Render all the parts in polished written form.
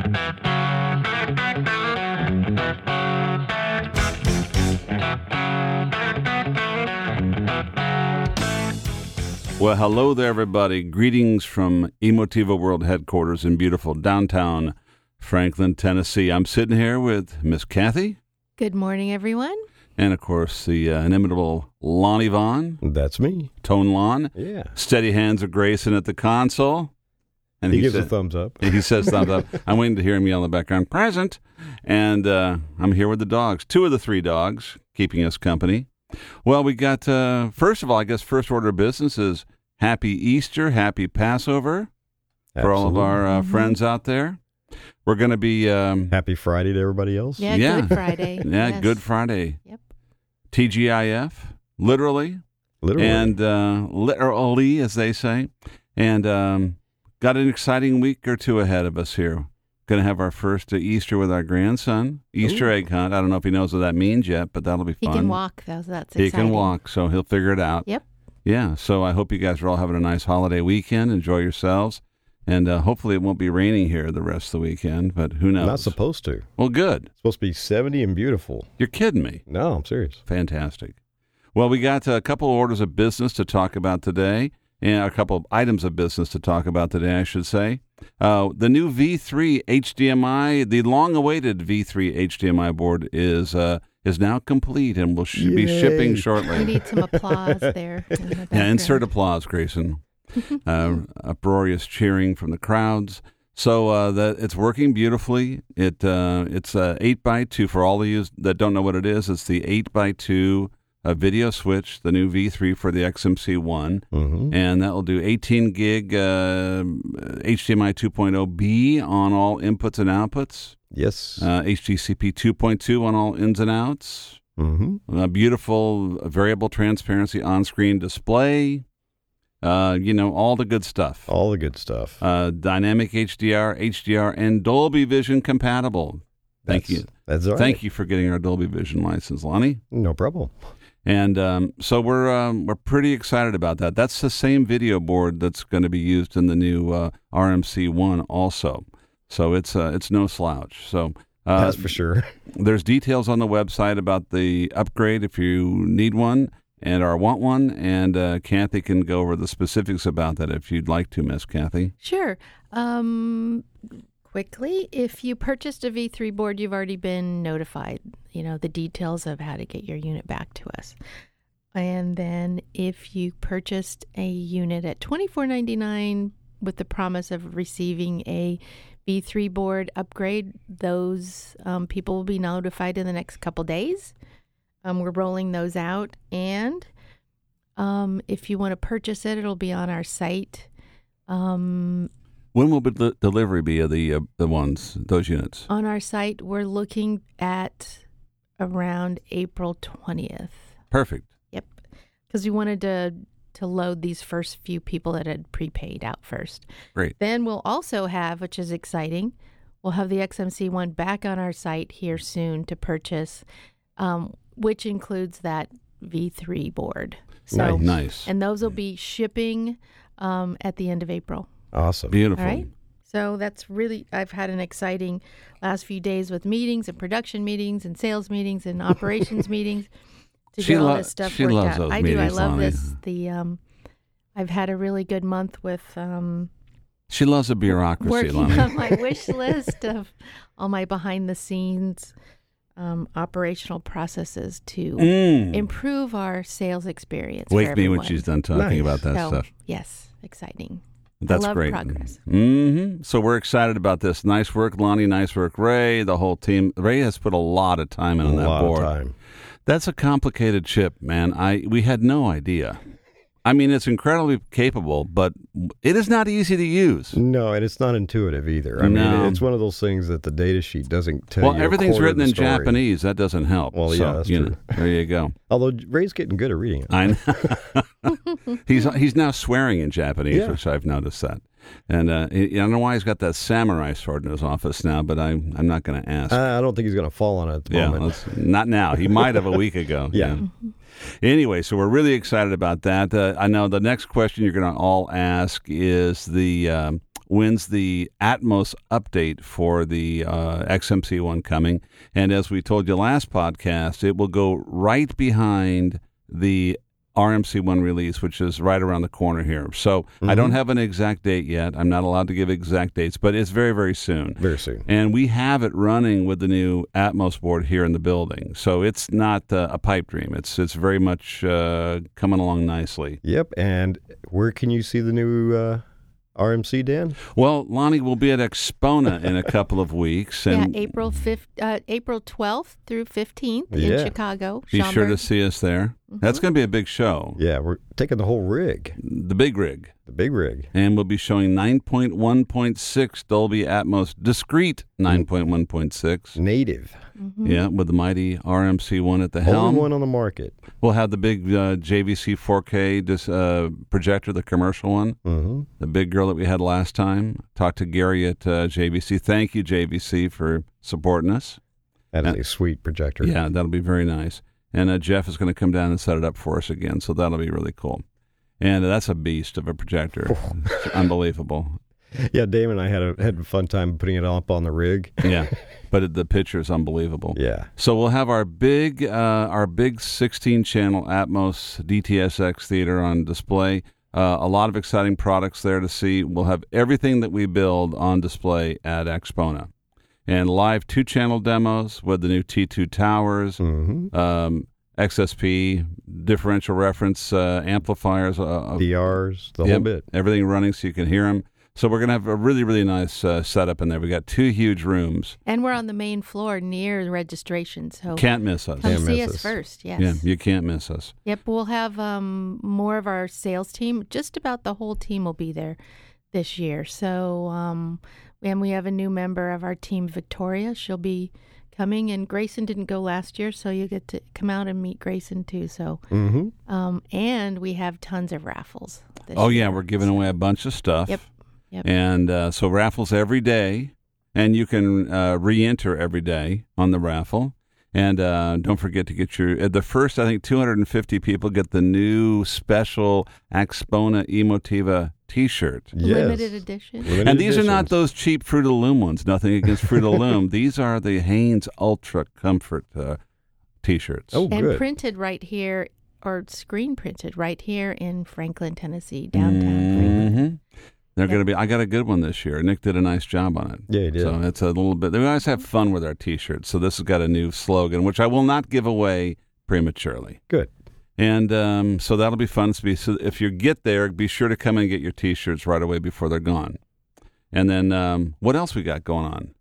Well, hello there, everybody. Greetings from Emotiva World Headquarters in beautiful downtown Franklin, Tennessee. I'm sitting here with Miss Kathy. Good morning, everyone. And, of course, the inimitable Lonnie Vaughn. That's me. Tone Lon. Yeah. Steady hands of Grayson at the console. And he gives a thumbs up. He says thumbs up. I'm waiting to hear him yell in the background, present. And I'm here with the dogs. 2 of the 3 dogs keeping us company. Well, we got, first of all, I guess first order of business is Happy Easter, Happy Passover for all of our friends out there. We're going to be... Happy Friday to everybody else. Yeah, Good Friday. Yeah, yes. Good Friday. Yep. TGIF, literally. And literally, as they say. And got an exciting week or 2 ahead of us here. Going to have our first Easter with our grandson. Easter egg hunt. I don't know if he knows what that means yet, but that'll be fun. He can walk, though, so that's exciting. He can walk, so he'll figure it out. Yep. Yeah, so I hope you guys are all having a nice holiday weekend. Enjoy yourselves. And hopefully it won't be raining here the rest of the weekend, but who knows? Not supposed to. Well, good. It's supposed to be 70 and beautiful. You're kidding me. No, I'm serious. Fantastic. Well, we got a couple of orders of business to talk about today, and a couple of items of business to talk about today, I should say. The new V3 HDMI, the long-awaited V3 HDMI board is now complete and will be shipping shortly. We need some applause there. Yeah, insert applause, Grayson. Uproarious cheering from the crowds. So that it's working beautifully. It's 8x2 for all of you that don't know what it is. It's the 8x2 video switch, the new V3 for the XMC1, and that will do 18 gig HDMI 2.0B on all inputs and outputs. Yes. HDCP 2.2 on all ins and outs. A beautiful variable transparency on-screen display. All the good stuff. All the good stuff. Dynamic HDR, and Dolby Vision compatible. Thank you. That's all right. Thank you for getting our Dolby Vision license, Lonnie. No problem. And so we're pretty excited about that. That's the same video board that's going to be used in the new RMC1 also. So it's no slouch. So that's for sure. There's details on the website about the upgrade if you need one or want one, and Kathy can go over the specifics about that if you'd like to, Miss Kathy. Sure. Quickly, if you purchased a V3 board, you've already been notified, the details of how to get your unit back to us. And then if you purchased a unit at $24.99 with the promise of receiving a V3 board upgrade, those people will be notified in the next couple days. We're rolling those out. And if you want to purchase it, it'll be on our site. When will the delivery be of those units? On our site, we're looking at around April 20th. Perfect. Yep. Because we wanted to load these first few people that had prepaid out first. Great. Then we'll also have, which is exciting, we'll have the XMC1 back on our site here soon to purchase, which includes that V3 board. So, nice. And those will be shipping at the end of April. Awesome. Beautiful. All right. So that's really, I've had an exciting last few days with meetings and production meetings and sales meetings and operations meetings to get all this stuff worked out. Those I meetings, do. I love Lonnie. this. I've had a really good month with she loves a bureaucracy, working Lonnie. on my wish list of all my behind the scenes operational processes to improve our sales experience. Wake me when she's done talking about that stuff. Yes, exciting. That's I love great. Progress. So we're excited about this. Nice work, Lonnie. Nice work, Ray. The whole team. Ray has put a lot of time in on that board. A lot of time. That's a complicated chip, man. We had no idea. I mean, it's incredibly capable, but it is not easy to use. No, and it's not intuitive either. I mean, it's one of those things that the data sheet doesn't tell you. Well, everything's written in story. Japanese. That doesn't help. Well, yeah, that's true. There you go. Although Ray's getting good at reading it. I know. He's now swearing in Japanese, which I've noticed that. And I don't know why he's got that samurai sword in his office now, but I'm not going to ask. I don't think he's going to fall on it at the moment. Not now. He might have a week ago. Yeah. Anyway, so we're really excited about that. I know the next question you're going to all ask is wins the Atmos update for the XMC1 coming. And as we told you last podcast, it will go right behind the RMC1 release, which is right around the corner here. So I don't have an exact date yet. I'm not allowed to give exact dates, but it's very, very soon. Very soon. And we have it running with the new Atmos board here in the building. So it's not a pipe dream. It's very much coming along nicely. Yep. And where can you see the new RMC, Dan? Well, Lonnie will be at Expona in a couple of weeks. And April 12th through 15th in Chicago. Be sure to see us there. That's going to be a big show. Yeah, we're taking the whole rig. The big rig. The big rig. And we'll be showing 9.1.6 Dolby Atmos, discrete 9.1.6. Native. Yeah, with the mighty RMC1 at the helm. Only one on the market. We'll have the big JVC 4K projector, the commercial one. The big girl that we had last time. Talked to Gary at JVC. Thank you, JVC, for supporting us. That is a sweet projector. Yeah, that'll be very nice. And Jeff is going to come down and set it up for us again, so that'll be really cool. And that's a beast of a projector. It's unbelievable. Yeah, Damon and I had a fun time putting it up on the rig. Yeah, but the picture is unbelievable. Yeah. So we'll have our big 16-channel Atmos DTSX theater on display. A lot of exciting products there to see. We'll have everything that we build on display at Expona. And live 2-channel demos with the new T2 towers, XSP, differential reference amplifiers. DRs, the whole bit. Everything running so you can hear them. So we're going to have a really, really nice setup in there. We got 2 huge rooms. And we're on the main floor near the registration. So can't miss us. Come see us first, yes. Yeah, you can't miss us. Yep, we'll have more of our sales team. Just about the whole team will be there this year. So... and we have a new member of our team, Victoria. She'll be coming, and Grayson didn't go last year, so you get to come out and meet Grayson too. So, and we have tons of raffles. Yeah, we're giving away a bunch of stuff. Yep. And so raffles every day, and you can re-enter every day on the raffle. And don't forget to get the first, I think, 250 people get the new special Expona Emotiva T-shirt. Yes. Limited edition. And these are not those cheap Fruit of the Loom ones. Nothing against Fruit of the Loom. These are the Hanes Ultra Comfort T-shirts. Oh, good. And printed right here, or screen printed right here in Franklin, Tennessee, downtown Franklin. They're going to be. I got a good one this year. Nick did a nice job on it. Yeah, he did. So it's a little bit. We always have fun with our T-shirts. So this has got a new slogan, which I will not give away prematurely. Good. And so that'll be fun. So if you get there, be sure to come and get your T-shirts right away before they're gone. And then what else we got going on?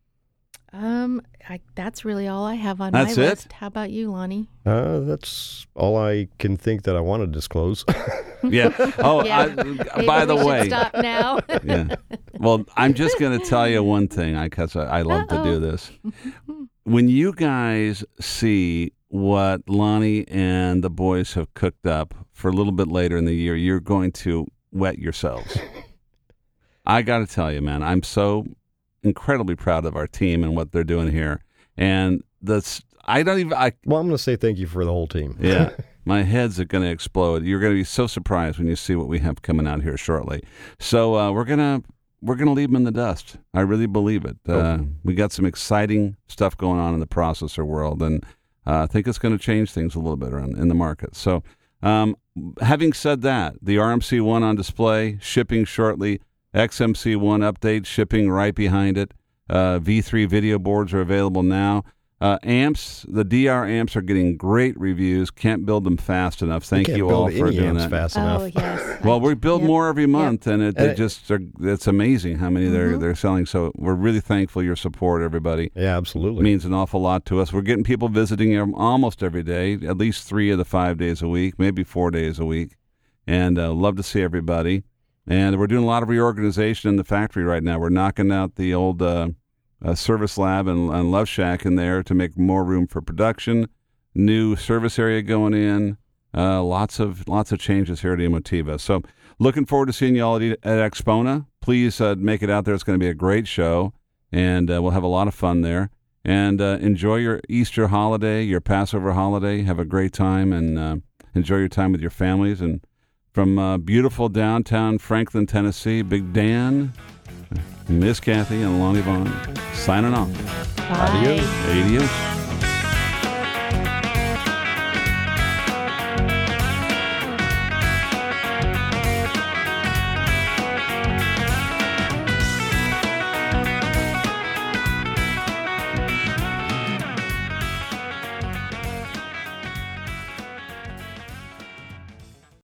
That's really all I have on That's my it? list. How about you, Lonnie? That's all I can think that I want to disclose. Yeah. Oh, Maybe by the we should way. stop now. Yeah. Well, I'm just going to tell you one thing, because I love to do this. When you guys see what Lonnie and the boys have cooked up for a little bit later in the year, you're going to wet yourselves. I got to tell you, man, I'm so incredibly proud of our team and what they're doing here. And well, I'm going to say thank you for the whole team. Yeah. My head's going to explode. You're going to be so surprised when you see what we have coming out here shortly. So we're gonna leave them in the dust. I really believe it. We got some exciting stuff going on in the processor world, and I think it's going to change things a little bit in the market. So having said that, the RMC1 on display, shipping shortly. XMC1 update, shipping right behind it. V3 video boards are available now. Amps, the DR amps are getting great reviews. Can't build them fast enough. Thank you all for doing that. Fast enough. Yes. Well, we build more every month, and it's amazing how many they're selling. So we're really thankful for your support, everybody. Yeah, absolutely. It means an awful lot to us. We're getting people visiting almost every day, at least 3 of the 5 days a week, maybe 4 days a week, and love to see everybody. And we're doing a lot of reorganization in the factory right now. We're knocking out the old service lab and Love Shack in there to make more room for production. New service area going in. Lots of changes here at Emotiva. So looking forward to seeing you all at Expona. Please make it out there. It's going to be a great show, and we'll have a lot of fun there. And enjoy your Easter holiday, your Passover holiday. Have a great time, and enjoy your time with your families. And from beautiful downtown Franklin, Tennessee, Big Dan, Miss Kathy and Lonnie Vaughn signing off. Bye. Adios. Adios.